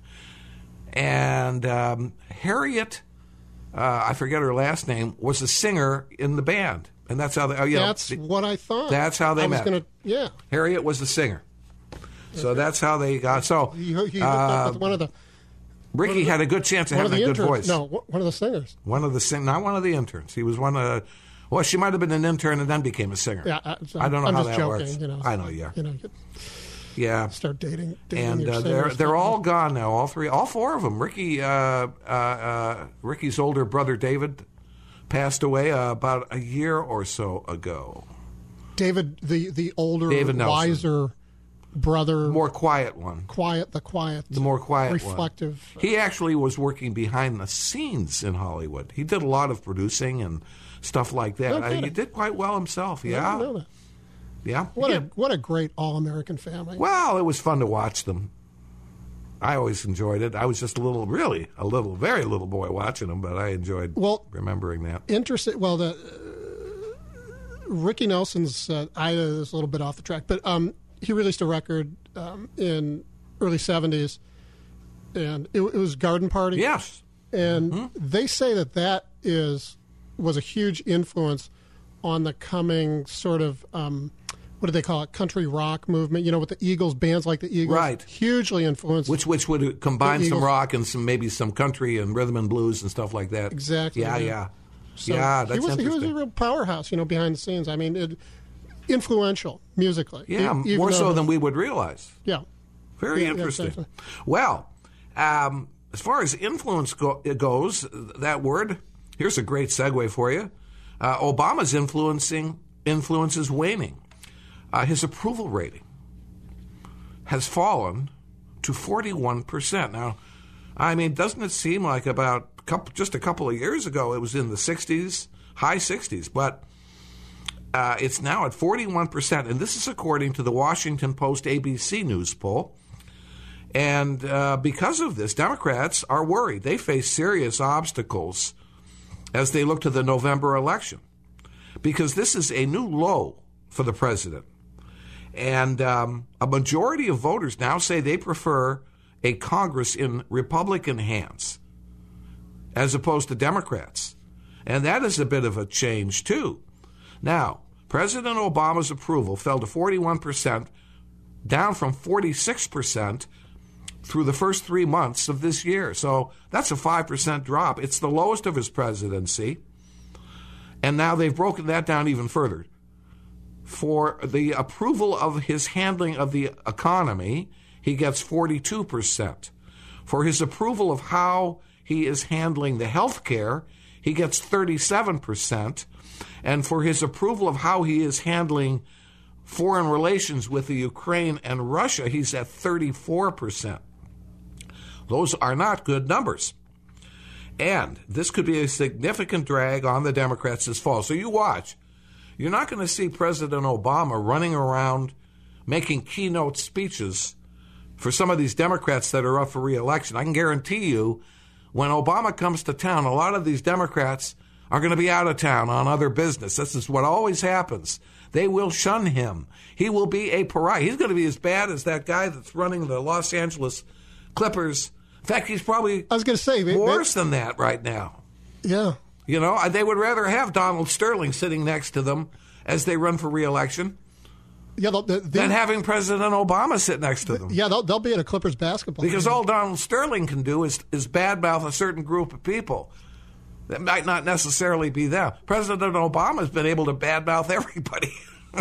And um, Harriet, uh, I forget her last name, was a singer in the band. And that's how they, oh, you That's know, what I thought. That's how they I was met. Gonna, yeah. Harriet was the singer. So that's how they got. So He, he hooked uh, up with one of the. Ricky one of the, had a good chance of one having of a the good interns. voice. No, one of the singers. One of the sing, not one of the interns. He was one of. Well, she might have been an intern and then became a singer. Yeah, I, so I don't know I'm how just that joking, works. You know, I know, yeah, You know, you yeah. start dating, dating And your uh, they're singers. they're all gone now. All three, all four of them. Ricky, uh, uh, uh, Ricky's older brother David passed away uh, about a year or so ago. David, the the older, David Nelson. wiser brother, more quiet one, quiet, the quiet, the more quiet, reflective. One. He actually was working behind the scenes in Hollywood. He did a lot of producing and stuff like that. No Uh, kidding. he did quite well himself. I Yeah, didn't know that. yeah. What yeah. a what a great all-American family. Well, it was fun to watch them. I always enjoyed it. I was just a little, really, a little, very little boy watching them, but I enjoyed Well, remembering that. Interesting. Well, the uh, Ricky Nelson's. Uh, I uh, is a little bit off the track, but um, he released a record um, in early seventies, and it, it was Garden Party. Yes, and mm-hmm. they say that that is was a huge influence on the coming sort of. Um, what do they call it? Country rock movement. You know, with the Eagles, bands like the Eagles, right? Hugely influenced. Which which would combine some Eagles. rock and some maybe some country and rhythm and blues and stuff like that. Exactly. Yeah, yeah. yeah, So yeah. That's he was, interesting. He was a real powerhouse, you know, behind the scenes. I mean, it, influential musically. Yeah, e- even more so though- than we would realize. Yeah. Very Yeah, yeah, interesting. exactly. Well, um, as far as influence go- goes, that word, here's a great segue for you. Uh, Obama's influencing influence is waning. Uh, his approval rating has fallen to forty-one percent. Now, I mean, doesn't it seem like about a couple, just a couple of years ago it was in the sixties, high sixties, but uh, it's now at forty-one percent. And this is according to the Washington Post A B C News poll. And uh, because of this, Democrats are worried. They face serious obstacles as they look to the November election, because this is a new low for the president. And um, a majority of voters now say they prefer a Congress in Republican hands as opposed to Democrats. And that is a bit of a change, too. Now, President Obama's approval fell to forty-one percent, down from forty-six percent through the first three months of this year. So that's a five percent drop. It's the lowest of his presidency. And now they've broken that down even further. For the approval of his handling of the economy, he gets forty-two percent. For his approval of how he is handling the health care, he gets thirty-seven percent. And for his approval of how he is handling foreign relations with the Ukraine and Russia, he's at thirty-four percent. Those are not good numbers. And this could be a significant drag on the Democrats this fall. So you watch. You're not going to see President Obama running around making keynote speeches for some of these Democrats that are up for re-election. I can guarantee you, when Obama comes to town, a lot of these Democrats are going to be out of town on other business. This is what always happens. They will shun him. He will be a pariah. He's going to be as bad as that guy that's running the Los Angeles Clippers. In fact, he's probably I was going to say they, worse they, than that right now. Yeah. You know, they would rather have Donald Sterling sitting next to them as they run for re-election yeah, they'll, they, than having President Obama sit next to them. Yeah, they'll, they'll be at a Clippers basketball Because game. all Donald Sterling can do is, is badmouth a certain group of people. That might not necessarily be them. President Obama has been able to badmouth everybody.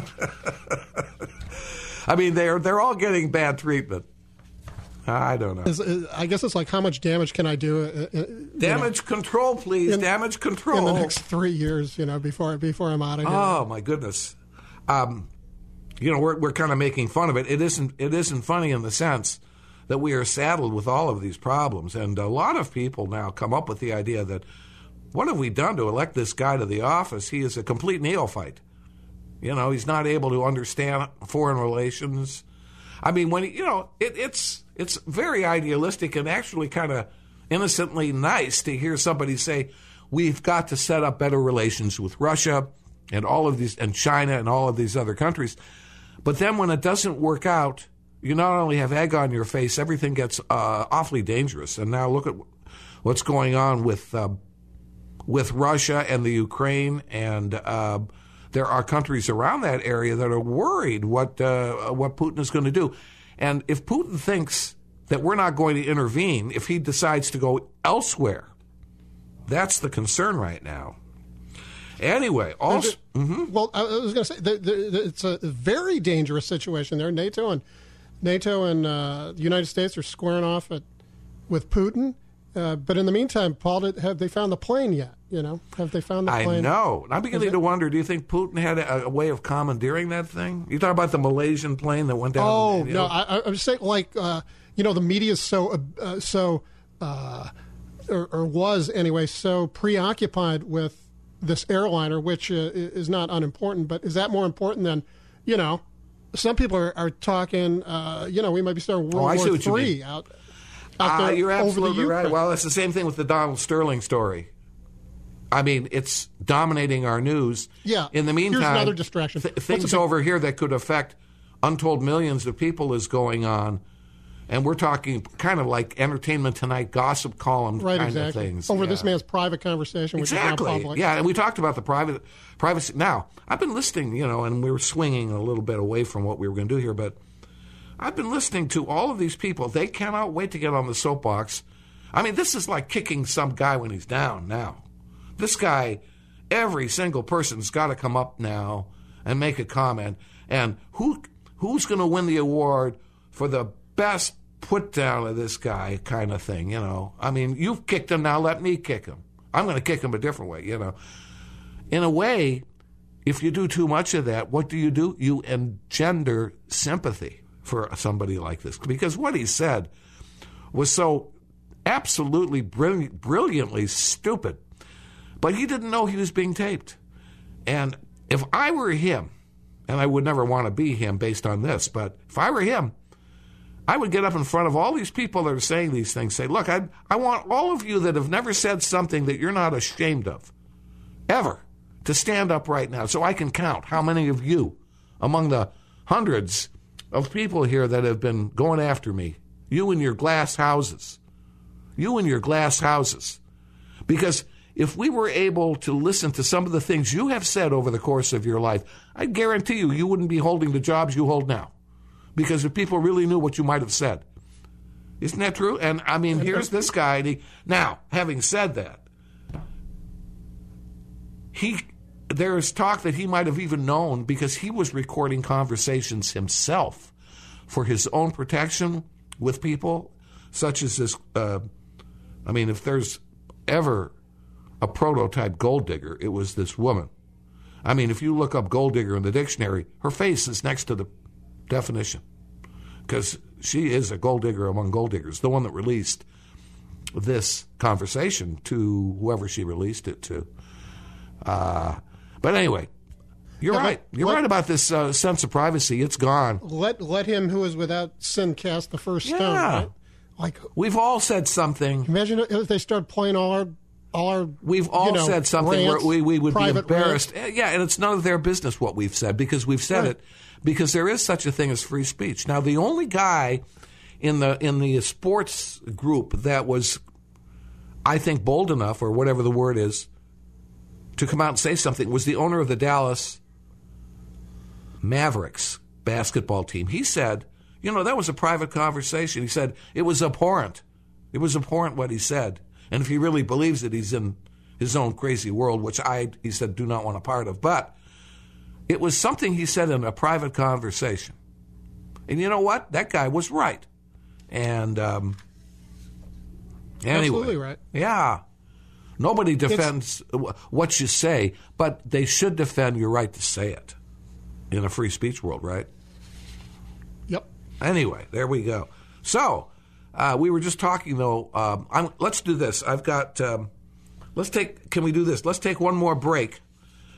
I mean, they're they're all getting bad treatment. I don't know. Is, is, I guess it's like, how much damage can I do? Uh, uh, damage know, control, please. In, damage control. In the next three years, you know, before before I'm out of here. Oh my goodness. Um, you know, we're we're kind of making fun of it. It isn't it isn't funny in the sense that we are saddled with all of these problems, and a lot of people now come up with the idea that what have we done to elect this guy to the office? He is a complete neophyte. You know, he's not able to understand foreign relations. I mean, when he, you know, it, it's it's very idealistic and actually kind of innocently nice to hear somebody say, we've got to set up better relations with Russia and all of these, and China and all of these other countries. But then when it doesn't work out, you not only have egg on your face, everything gets uh, awfully dangerous. And now look at what's going on with uh, with Russia and the Ukraine, and uh, there are countries around that area that are worried what uh, what Putin is going to do. And if Putin thinks that we're not going to intervene, if he decides to go elsewhere, that's the concern right now. Anyway, also, mm-hmm. well, I was going to say the, the, the, it's a very dangerous situation there. NATO and NATO and uh, the United States are squaring off at, with Putin. Uh, but in the meantime, Paul, did, have they found the plane yet? You know, have they found the plane? I know. I'm beginning to wonder, do you think Putin had a, a way of commandeering that thing? You talk about the Malaysian plane that went down? Oh, the, no. know? I, I was saying, like, uh, you know, the media is so, uh, so uh, or, or was anyway, so preoccupied with this airliner, which uh, is not unimportant, but is that more important than, you know, some people are, are talking, uh, you know, we might be starting World oh, War Three out, out there uh, you're over absolutely the right. Well, it's the same thing with the Donald Sterling story. I mean, it's dominating our news. Yeah. In the meantime, here's another distraction. Th- things over here that could affect untold millions of people is going on. And we're talking kind of like Entertainment Tonight gossip column right, kind exactly. of things. Over yeah. this man's private conversation, which exactly. is now public. Yeah, and we talked about the private privacy. Now, I've been listening, you know, and we were swinging a little bit away from what we were going to do here, but I've been listening to all of these people. They cannot wait to get on the soapbox. I mean, this is like kicking some guy when he's down now. This guy, every single person's got to come up now and make a comment. And who who's going to win the award for the best put down of this guy kind of thing, you know? I mean, you've kicked him, now let me kick him. I'm going to kick him a different way, you know? In a way, if you do too much of that, what do you do? You engender sympathy for somebody like this. Because what he said was so absolutely brilliant, brilliantly stupid. But he didn't know he was being taped. And if I were him, and I would never want to be him based on this, but if I were him, I would get up in front of all these people that are saying these things, say, look, I, I want all of you that have never said something that you're not ashamed of, ever, to stand up right now so I can count how many of you, among the hundreds of people here that have been going after me, you and your glass houses, you and your glass houses. Because if we were able to listen to some of the things you have said over the course of your life, I guarantee you, you wouldn't be holding the jobs you hold now. Because if people really knew what you might have said. Isn't that true? And, I mean, here's this guy. And he, now, having said that, he there's talk that he might have even known because he was recording conversations himself for his own protection with people, such as this. Uh, I mean, if there's ever a prototype gold digger, it was this woman. I mean, if you look up gold digger in the dictionary, her face is next to the definition, because she is a gold digger among gold diggers, the one that released this conversation to whoever she released it to. Uh, but anyway, you're yeah, right. You're let, right about this uh, sense of privacy. It's gone. Let let him who is without sin cast the first yeah. stone. Right? Like we've all said something. Imagine if they start playing all our. All our, we've all you know, said something rants, where we, we would be embarrassed. Rants. Yeah, and it's none of their business what we've said because we've said right. it because there is such a thing as free speech. Now, the only guy in the in the sports group that was, I think, bold enough, or whatever the word is, to come out and say something was the owner of the Dallas Mavericks basketball team. He said, you know, that was a private conversation. He said it was abhorrent. It was abhorrent what he said. And if he really believes it, he's in his own crazy world, which I, he said, do not want a part of. But it was something he said in a private conversation. And you know what? That guy was right. And um, anyway. Absolutely right. Yeah. Nobody defends it's, what you say, but they should defend your right to say it in a free speech world, right? Yep. Anyway, there we go. So... Uh, we were just talking, though. Um, I'm, let's do this. I've got. Um, let's take. Can we do this? Let's take one more break,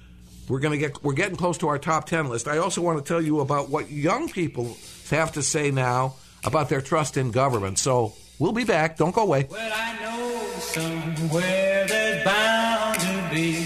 We're going to get we're getting close to our top ten list. I also want to tell you about what young people have to say now about their trust in government. So we'll be back. Don't go away. Well, I know somewhere there's bound to be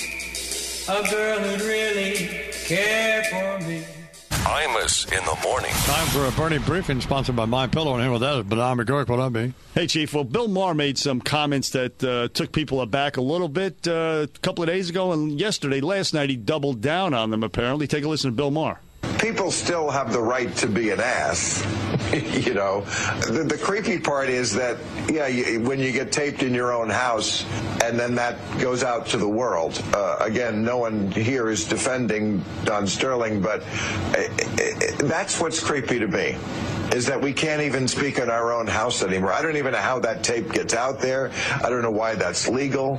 a girl who'd really care for me. Imus in the morning. Time for a Bernie briefing sponsored by My Pillow, and here with that is Badam McGurk. What up, B? Hey, Chief. Well, Bill Maher made some comments that uh, took people aback a little bit uh, a couple of days ago, and yesterday, last night, he doubled down on them, apparently. Take a listen to Bill Maher. People still have the right to be an ass, you know. The, the creepy part is that, yeah, you, when you get taped in your own house and then that goes out to the world. Uh, again, no one here is defending Don Sterling, but it, it, that's what's creepy to me, is that we can't even speak in our own house anymore. I don't even know how that tape gets out there. I don't know why that's legal.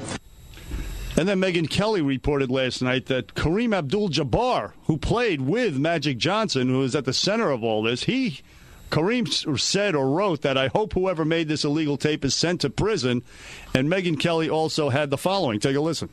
And then Megyn Kelly reported last night that Kareem Abdul-Jabbar, who played with Magic Johnson, who is at the center of all this, he, Kareem said or wrote that, I hope whoever made this illegal tape is sent to prison. And Megyn Kelly also had the following. Take a listen.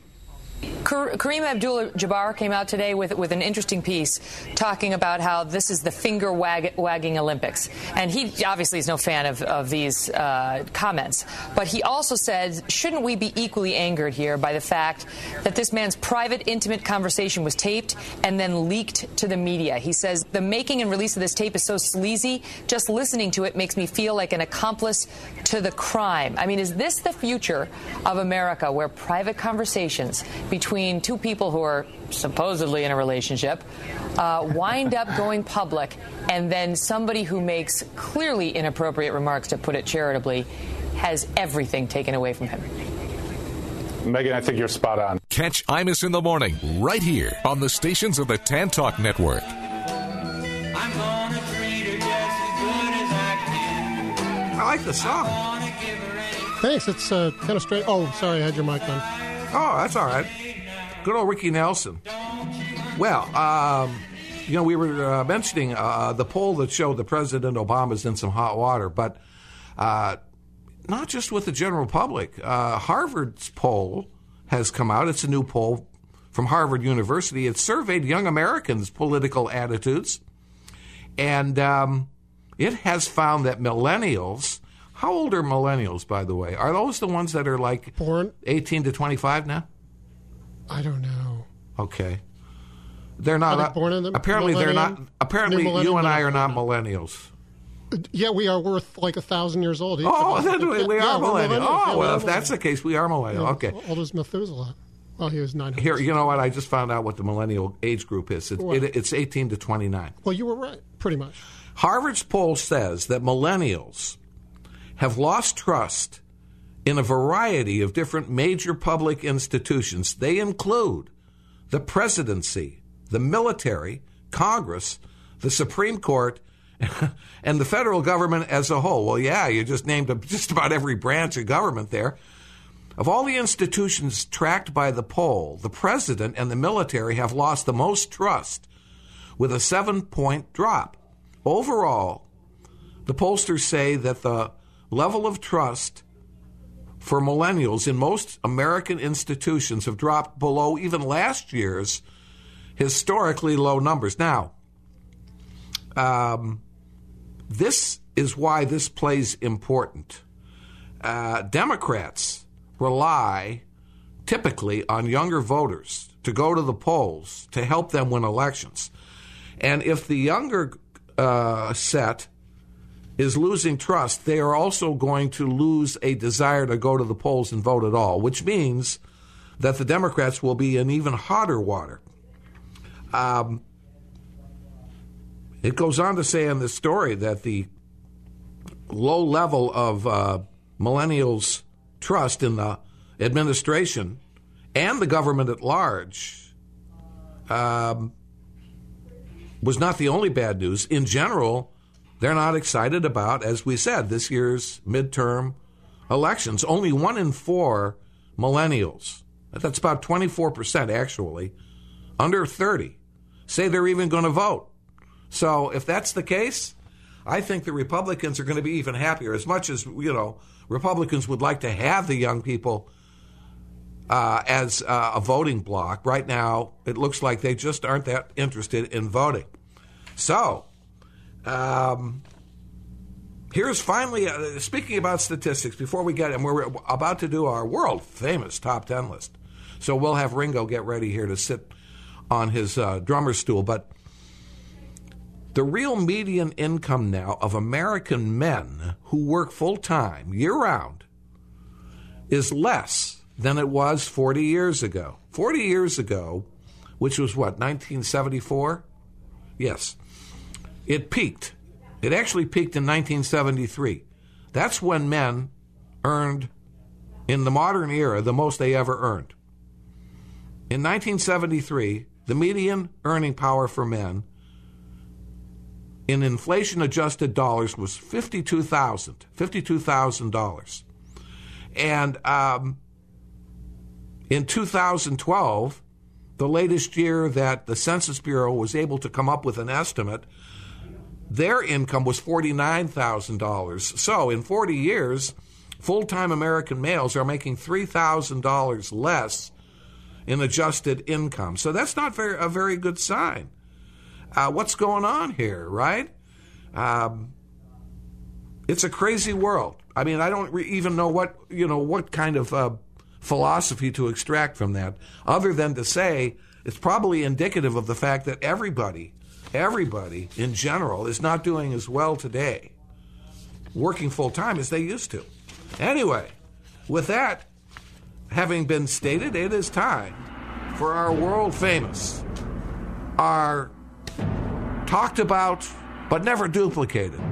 Kareem Abdul-Jabbar came out today with with an interesting piece talking about how this is the finger wag- wagging Olympics. And he obviously is no fan of, of these uh, comments. But he also said, shouldn't we be equally angered here by the fact that this man's private, intimate conversation was taped and then leaked to the media? He says, the making and release of this tape is so sleazy, just listening to it makes me feel like an accomplice to the crime. I mean, is this the future of America, where private conversations between two people who are supposedly in a relationship uh, wind up going public, and then somebody who makes clearly inappropriate remarks, to put it charitably, has everything taken away from him? Megan, I think you're spot on. Catch Imus in the morning right here on the stations of the Tan Talk Network. I'm gonna treat her just as good as I can. I like the song. Thanks. It's uh, kind of straight. Oh, sorry, I had your mic on. Oh, that's all right. Good old Ricky Nelson. Well, um, you know, we were uh, mentioning uh, the poll that showed that President Obama's in some hot water, but uh, not just with the general public. Uh, Harvard's poll has come out. It's a new poll from Harvard University. It surveyed young Americans' political attitudes, and um, it has found that millennials. How old are millennials, by the way? Are those the ones that are like born eighteen to twenty-five now? I don't know. Okay. They're not. Are they born in the apparently, they're not. Apparently, you and I are not millennials. Yeah, we are worth like a thousand years old. Oh, then we, we yeah, are millennials. Oh, yeah, well, if that's the case, we are millennial. Yeah, okay. Old as Methuselah. Oh, he was nine hundred. Here, you know what? I just found out what the millennial age group is. It, it, it's eighteen to twenty-nine. Well, you were right, pretty much. Harvard's poll says that millennials have lost trust in a variety of different major public institutions. They include the presidency, the military, Congress, the Supreme Court, and the federal government as a whole. Well, yeah, you just named just about every branch of government there. Of all the institutions tracked by the poll, the president and the military have lost the most trust, with a seven-point drop. Overall, the pollsters say that the level of trust for millennials in most American institutions have dropped below even last year's historically low numbers. Now, um, this is why this plays important. Uh, Democrats rely typically on younger voters to go to the polls to help them win elections. And if the younger uh, set is losing trust, they are also going to lose a desire to go to the polls and vote at all, which means that the Democrats will be in even hotter water. Um, it goes on to say in this story that the low level of uh, millennials' trust in the administration and the government at large um, was not the only bad news. In general, they're not excited about, as we said, this year's midterm elections. Only one in four millennials, that's about twenty-four percent actually, under thirty, say they're even going to vote. So if that's the case, I think the Republicans are going to be even happier. As much as, you know, Republicans would like to have the young people uh, as uh, a voting bloc. Right now, it looks like they just aren't that interested in voting. So, um, here's finally, uh, speaking about statistics, before we get, and we're about to do our world-famous top ten list. So we'll have Ringo get ready here to sit on his uh, drummer stool. But the real median income now of American men who work full-time, year-round, is less than it was forty years ago. forty years ago, which was what, nineteen seventy-four? Yes. It peaked. It actually peaked in nineteen seventy-three. That's when men earned, in the modern era, the most they ever earned. In nineteen seventy-three, the median earning power for men in inflation-adjusted dollars was fifty-two thousand dollars. fifty-two thousand dollars. And um, in two thousand twelve, the latest year that the Census Bureau was able to come up with an estimate, their income was forty-nine thousand dollars. So in forty years, full-time American males are making three thousand dollars less in adjusted income. So that's not very, a very good sign. Uh, what's going on here, right? Um, it's a crazy world. I mean, I don't re- even know what, you know, what kind of uh, philosophy to extract from that, other than to say it's probably indicative of the fact that everybody, everybody in general is not doing as well today, working full-time, as they used to. Anyway, with that having been stated, it is time for our world-famous, our talked about but never duplicated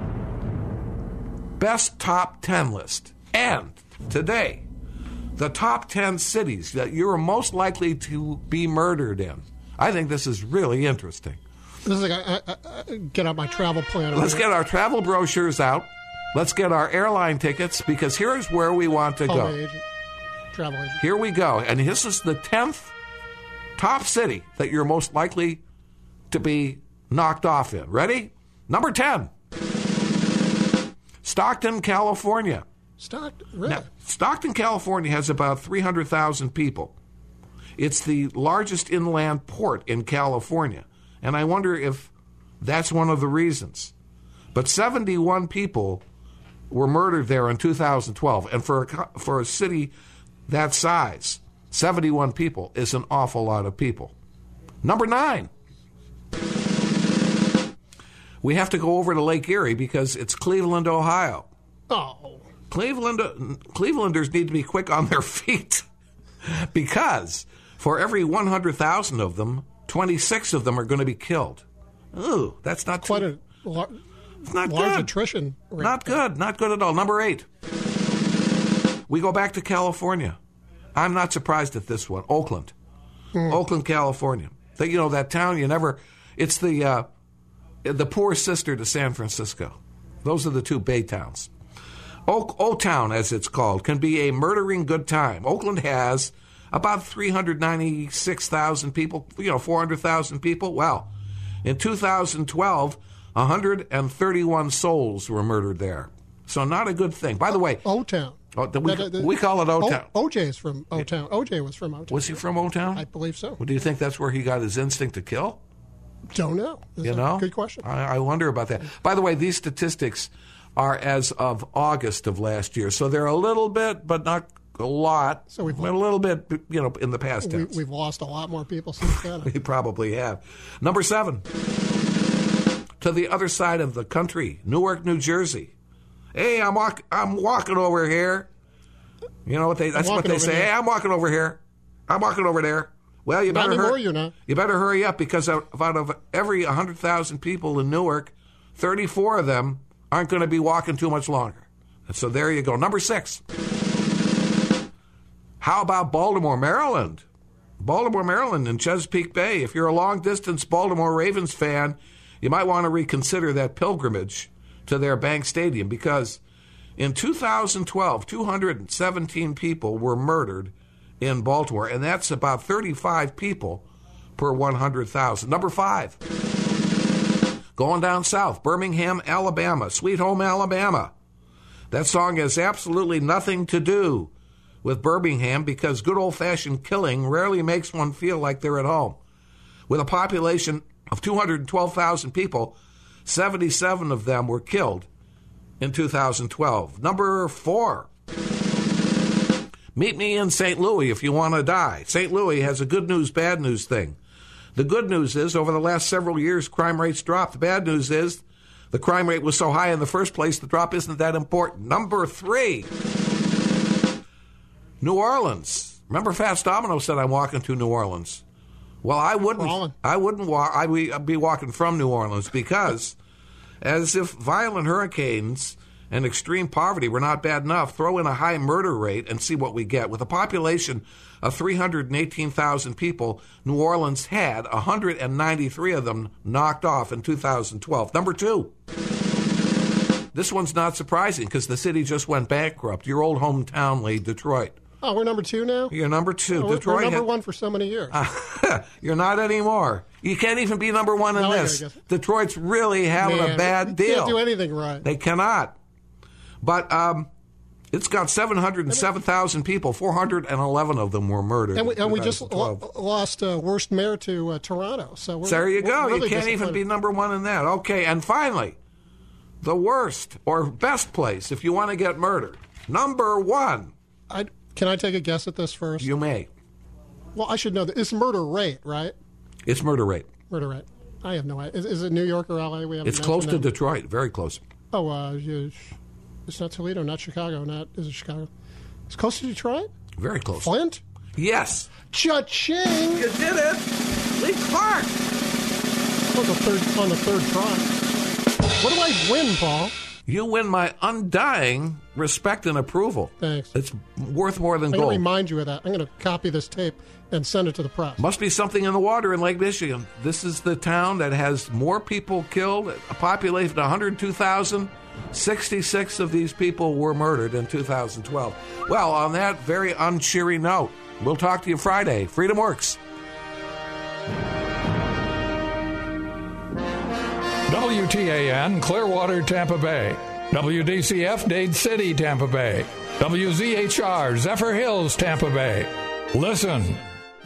best top ten list. And today, the top ten cities that you're most likely to be murdered in. I think this is really interesting. This is like I, I, I get out my travel plan. Let's get our travel brochures out. Let's get our airline tickets, because here's where we want to go. Agent. Travel agent. Here we go. And this is the tenth top city that you're most likely to be knocked off in. Ready? Number ten. Stockton, California. Stockton, really? Now, Stockton, California has about three hundred thousand people. It's the largest inland port in California. And I wonder if that's one of the reasons. But seventy-one people were murdered there in two thousand twelve. And for a, for a city that size, seventy-one people is an awful lot of people. Number nine. We have to go over to Lake Erie because it's Cleveland, Ohio. Oh. Cleveland, Clevelanders need to be quick on their feet because for every one hundred thousand of them, twenty-six of them are going to be killed. Ooh, that's not quite too, a lar- it's not large good. attrition rate. Not good. Not good at all. Number eight. We go back to California. I'm not surprised at this one. Oakland. Mm. Oakland, California. The, you know, that town you never... It's the... Uh, the poor sister to San Francisco. Those are the two Bay towns. Oak, O-Town, as it's called, can be a murdering good time. Oakland has about three hundred ninety-six thousand people, you know, four hundred thousand people. Well, in two thousand twelve, one hundred thirty-one souls were murdered there. So not a good thing. By the way... O-Town. Oh, we, the, the, we call it O-Town. O- O J is from O-Town. O J was from O-Town. Was he from O-Town? I believe so. Well, do you think that's where he got his instinct to kill? Don't know. That's you know? Good question. I, I wonder about that. By the way, these statistics are as of August of last year, so they're a little bit, but not a lot. So we've a little bit, you know, in the past tense. We, we've lost a lot more people since then. We probably have. Number seven, to the other side of the country, Newark, New Jersey. Hey, I'm walk, I'm walking over here. You know what they? That's what they say. Here. Hey, I'm walking over here. I'm walking over there. Well, you better hurry. You're not. You better hurry up because out of every one hundred thousand people in Newark, thirty-four of them aren't going to be walking too much longer. And so there you go. Number six. How about Baltimore, Maryland? Baltimore, Maryland, and Chesapeake Bay. If you're a long-distance Baltimore Ravens fan, you might want to reconsider that pilgrimage to their Bank Stadium because in two thousand twelve, two hundred seventeen people were murdered in Baltimore, and that's about thirty-five people per one hundred thousand. Number five, going down south, Birmingham, Alabama, Sweet Home Alabama. That song has absolutely nothing to do with Birmingham because good old-fashioned killing rarely makes one feel like they're at home. With a population of two hundred twelve thousand people, seventy-seven of them were killed in two thousand twelve. Number four. Meet me in Saint Louis if you want to die. Saint Louis has a good news, bad news thing. The good news is, over the last several years, crime rates dropped. The bad news is, the crime rate was so high in the first place, the drop isn't that important. Number three. New Orleans. Remember Fats Domino said I'm walking to New Orleans. Well, I wouldn't. I wouldn't walk. I'd be walking from New Orleans because, as if violent hurricanes and extreme poverty were not bad enough, throw in a high murder rate and see what we get. With a population of three hundred eighteen thousand people, New Orleans had one hundred ninety-three of them knocked off in two thousand twelve. Number two. This one's not surprising because the city just went bankrupt. Your old hometown lead, Detroit. Oh, we're number two now? You're number two. Oh, Detroit we're number had, one for so many years. Uh, you're not anymore. You can't even be number one in no, this. Detroit's really having Man, a bad you deal. Can't do anything right. They cannot. But um, it's got seven hundred seven thousand people. four hundred eleven of them were murdered. And we, and we just lo- lost uh, worst mayor to uh, Toronto. So we're, there you we're go. Really you can't even be number one in that. Okay, and finally, the worst or best place if you want to get murdered. Number one. I, can I take a guess at this first? You may. Well, I should know that. It's murder rate, right? It's murder rate. Murder rate. I have no idea. Is, is it New York or L A? We haven't It's close to them. Detroit. Very close. Oh, uh, you, it's not Toledo, not Chicago, not is it Chicago? It's close to Detroit? Very close. Flint? Yes. Cha-ching! You did it! Lee Clark! On the third, on the third try. What do I win, Paul? You win my undying respect and approval. Thanks. It's worth more than I'm gold. going to remind you of that. I'm going to copy this tape and send it to the press. Must be something in the water in Lake Michigan. This is the town that has more people killed, a population of one hundred two thousand. sixty-six of these people were murdered in two thousand twelve. Well, on that very uncheery note, we'll talk to you Friday. Freedom Works. W T A N, Clearwater, Tampa Bay. W D C F, Dade City, Tampa Bay. W Z H R, Zephyr Hills, Tampa Bay. Listen,